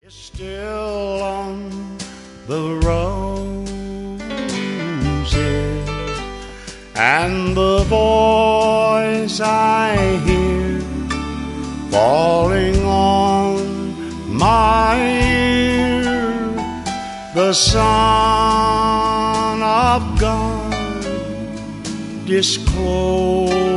Still on the roses, and the voice I hear falling on my ear, the Son of God disclosed.